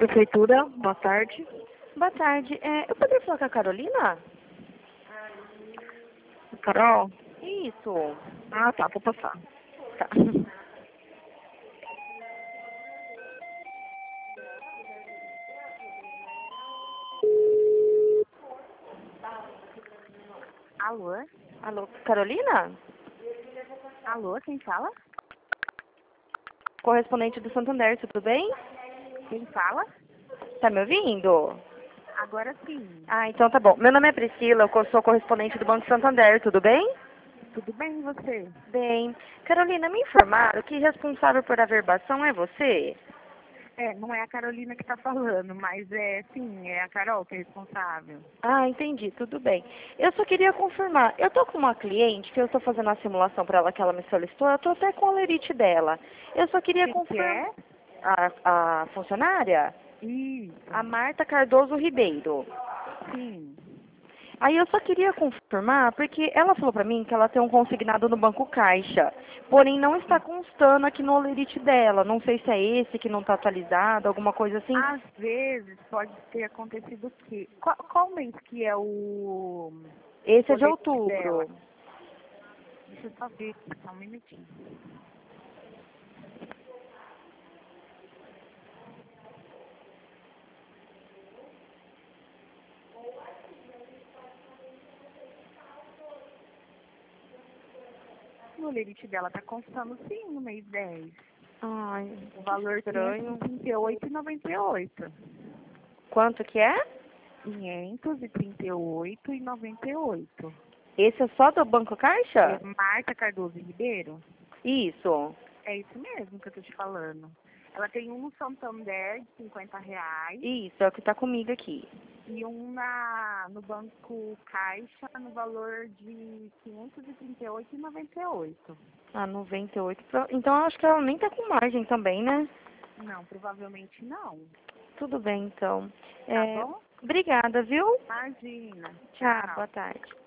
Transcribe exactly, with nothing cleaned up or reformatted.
Prefeitura, boa tarde. Boa tarde. É, eu poderia falar com a Carolina? Carol? Isso. Ah, tá, vou passar. Tá. Alô? Alô, Carolina? Alô, quem fala? Correspondente do Santander, tudo bem? Quem fala? Tá me ouvindo? Agora sim. Ah, então tá bom. Meu nome é Priscila, eu sou correspondente do Banco Santander, tudo bem? Tudo bem e você? Bem. Carolina, me informaram que responsável por averbação é você? É, não é a Carolina que tá falando, mas é sim, é a Carol que é responsável. Ah, entendi, tudo bem. Eu só queria confirmar, eu tô com uma cliente que eu estou fazendo a simulação para ela que ela me solicitou, eu tô até com a lerite dela. Eu só queria Quem que confirmar. é? A, a funcionária? Isso. A Marta Cardoso Ribeiro. Sim. Aí eu só queria confirmar, porque ela falou pra mim que ela tem um consignado no Banco Caixa, porém não está constando aqui no olerite dela. Não sei se é esse que não está atualizado, alguma coisa assim. Às vezes pode ter acontecido o quê? Qual, qual mês que é o... Esse é de colete outubro. dela? Deixa eu só ver aqui, só um minutinho. O lerite dela tá constando sim no mês dez. Ai, O valor estranho. quinhentos e trinta e oito reais e noventa e oito centavos. Quanto que é? quinhentos e trinta e oito reais e noventa e oito centavos. Esse é só do Banco Caixa? É Marta Cardoso Ribeiro? Isso. É isso mesmo que eu tô te falando. Ela tem um no Santander de cinquenta reais Isso, é o que está comigo aqui. e um na, no Banco Caixa no valor de quinhentos e trinta e oito reais e noventa e oito centavos. Ah, noventa e oito. Pro- Então eu acho que ela nem tá com margem também, né? Não, provavelmente não. Tudo bem, então. Tá É, bom? obrigada, viu? Imagina. Tchau, Tchau. boa tarde.